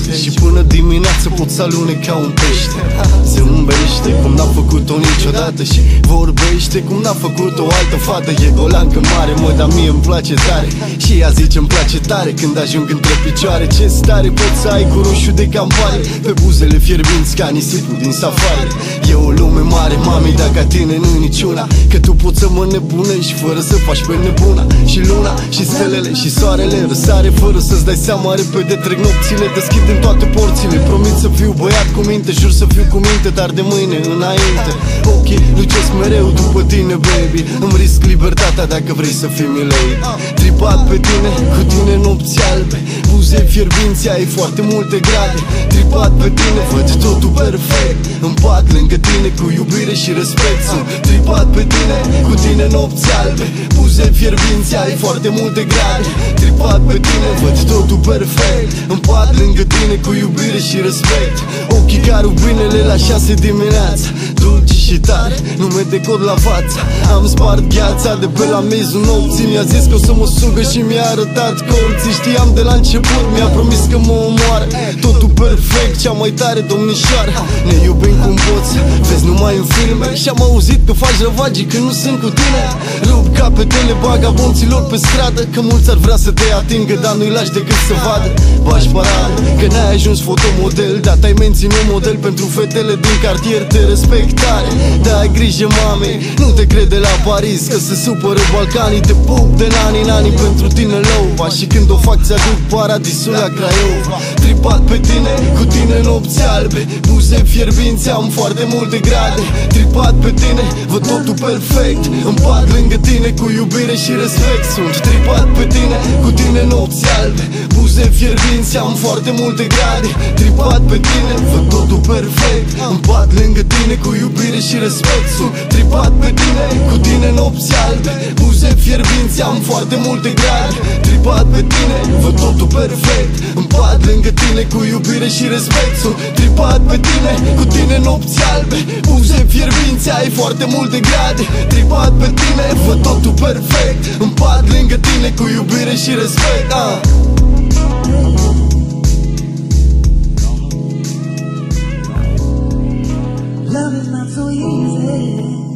și până dimineață pot să alune ca un pește. Zâmbește cum n-a făcut-o niciodată și vorbește cum n-a făcut-o altă fată. E golancă mare, mă, dar mie îmi place tare și ea zice îmi place tare când ajung între picioare. Ce stare poți să ai cu roșu de campanie pe buzele fierbinți ca nisipul din safari. E o lume mare, mami, dar ca tine nu niciuna, că tu poți să mă nebunești fără să faci pe nebuna. Și luna, și stelele, și soarele răsare fără să-ți dai seama. Repede trec nopțile, deschid în toate porțile. Promit să fiu băiat cu minte, jur să fiu cu minte, dar de mâine înainte ochii lucesc mereu după tine, baby. Îmi risc libertatea dacă vrei să fii milei. Tripat pe tine, cu tine nopți albe, buze fierbinți, ai foarte multe grade. Tripat pe tine, văd totul perfect. Îmi pat lângă tine cu iubire și respect. Sunt tripat pe tine, cu tine nopți albe, buze fierbinți, ai foarte multe grade. Tripat pe tine, văd totul perfect. Îmi pat lângă tine cu iubire și respect. Ochii ca rubinele la 6 dimineața, dulci și tare, nume de cod la față. Am spart gheața de pe la mizul nopții. Mi-a zis că o să mă sugă și mi-a arătat colții. Știam de la început, mi-a promis că mă omoară. Totul perfect, cea mai tare domnișoară. Ne iubim cum poți, vezi numai în filme. Și-am auzit că faci răvagii când nu sunt cu tine. Rup capetele vagabonților pe stradă, că mulți ar vrea să te atingă, dar nu-i lași decât să vadă. Bași paradă, că n-ai ajuns fotomodel, dar te-ai menținut model pentru fetele din cartier. Te respectare, dar ai grijă, mame, nu te crede la Paris, că se supără Balcanii. Te pup de nani în anii pentru tine lova, și când o fac ți-aduc paradisul la Craiova. Tripat pe tine, cu tine nopți albe, buze fierbinți, am foarte multe grade. Tripat pe tine, văd totul perfect. Îmi pat lângă tine cu iubire și respect. Sunt tripat pe tine, cu tine nopți albe, buze fierbinți, am foarte multe grade. Tripat pe tine, văd totul perfect. Îmi pat lângă tine cu iubire și respect. Sunt tripat pe tine, cu tine nopți albe, buze fierbinți, am foarte multe grade. Tripat pe tine, văd totul perfect. Îmi pat lângă tine cu iubire și respect. Sunt tripat pe tine, cu tine nopți albe, buze fierbinți, ai foarte multe grade. Tripat pe tine, văd totul perfect. Îmi pat lângă tine cu iubire și respect. Love is not so easy.